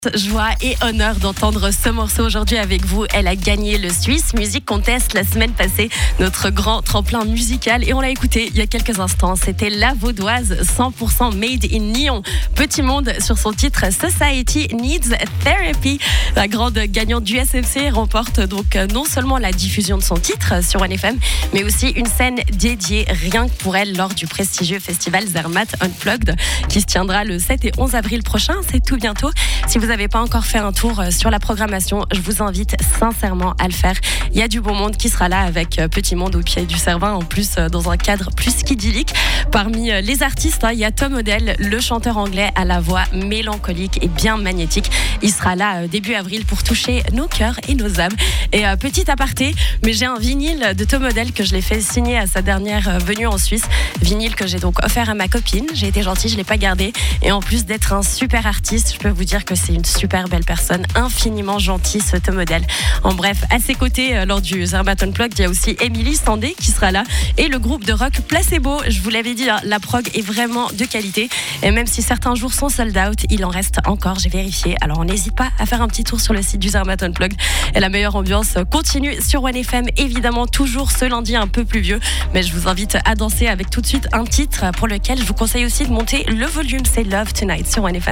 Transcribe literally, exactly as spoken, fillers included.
Joie et honneur d'entendre ce morceau aujourd'hui avec vous. Elle a gagné le Swiss Music Contest la semaine passée, notre grand tremplin musical, et on l'a écouté il y a quelques instants. C'était la Vaudoise cent pour cent Made in Lyon. Petit monde sur son titre Society Needs Therapy. La grande gagnante du S F C remporte donc non seulement la diffusion de son titre sur One F M, mais aussi une scène dédiée rien que pour elle lors du prestigieux festival Zermatt Unplugged qui se tiendra le sept et onze avril prochain. C'est tout bientôt. Si vous n'avez pas encore fait un tour sur la programmation, je vous invite sincèrement à le faire. Il y a du beau monde qui sera là avec Petit Monde au pied du Cervin, en plus dans un cadre plus qu'idyllique. Parmi les artistes, il y a Tom Odell, le chanteur anglais à la voix mélancolique et bien magnétique. Il sera là début avril pour toucher nos cœurs et nos âmes. Et petit aparté, mais j'ai un vinyle de Tom Odell que je l'ai fait signer à sa dernière venue en Suisse. Vinyle que j'ai donc offert à ma copine. J'ai été gentille, je ne l'ai pas gardé. Et en plus d'être un super artiste, je peux vous dire que c'est une super belle personne, infiniment gentille ce Tom Odell. En bref, à ses côtés, euh, lors du Zermatt Unplugged, il y a aussi Émilie Sandé qui sera là et le groupe de rock Placebo. Je vous l'avais dit, hein, la prog est vraiment de qualité et même si certains jours sont sold out, il en reste encore, j'ai vérifié. Alors on n'hésite pas à faire un petit tour sur le site du Zermatt Unplugged et la meilleure ambiance continue sur One F M, évidemment toujours ce lundi un peu pluvieux, mais je vous invite à danser avec tout de suite un titre pour lequel je vous conseille aussi de monter le volume, c'est Love Tonight sur One F M.